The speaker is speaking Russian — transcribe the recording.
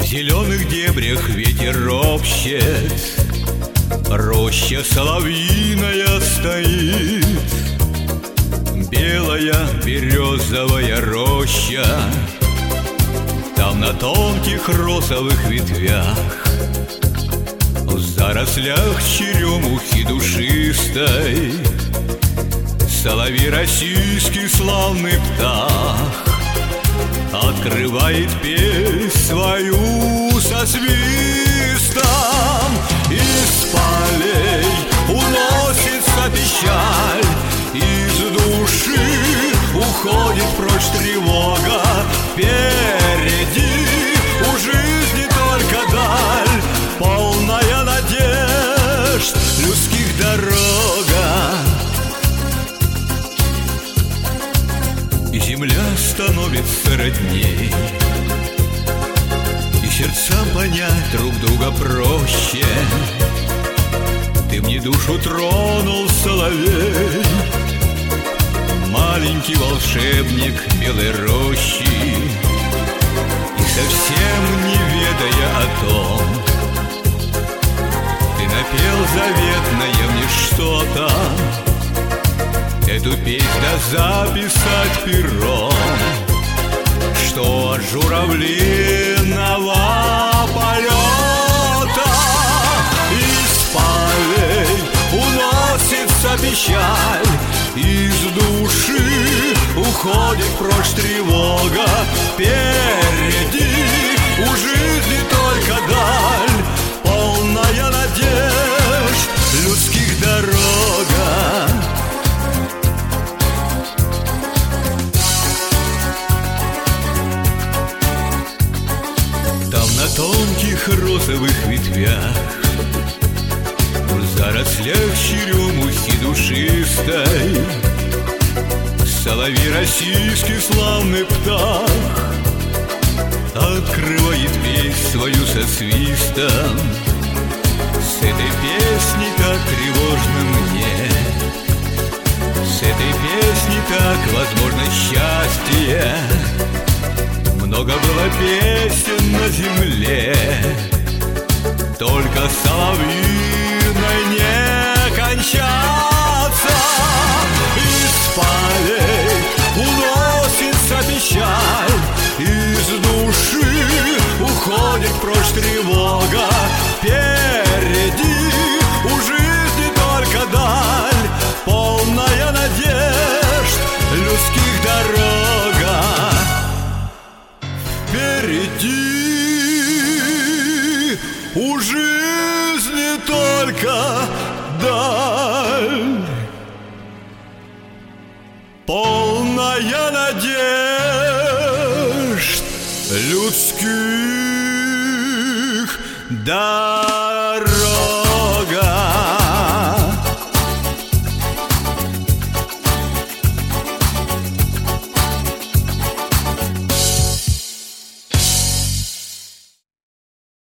в зеленых дебрях ветер ропщет, роща соловьиная стоит, белая березовая роща. Там на тонких розовых ветвях, в зарослях черемухи душистой, соловей российский славный птах открывает песнь свою со свистом. Из полей уносится печаль, из души уходит прочь тревога. Впереди у жизни только даль, полная надежд людских дорога. И земля становится родней, и сердцам понять друг друга проще. Ты мне душу тронул, соловей, маленький волшебник белой рощи, и совсем не ведая о том, ты напел заветное мне что-то. Эту песнь да записать пером, что от журавлиного полета из полей уносится печаль, из души уходит прочь тревога. Впереди у жизни только даль, полная надежд людских дорога. Там на тонких розовых ветвях, в зарослях черемухи душистой, соловей российский славный птах открывает песнь свою со свистом. С этой песней так тревожно мне, с этой песней так возможно счастье. Много было песен на земле, только соловьиной не кончаться. Из полей уносится печаль, из души уходит прочь тревога. Впереди у жизни только даль, полная надежд людских дорога. Впереди у жизни только даль, полная надежд людских даль.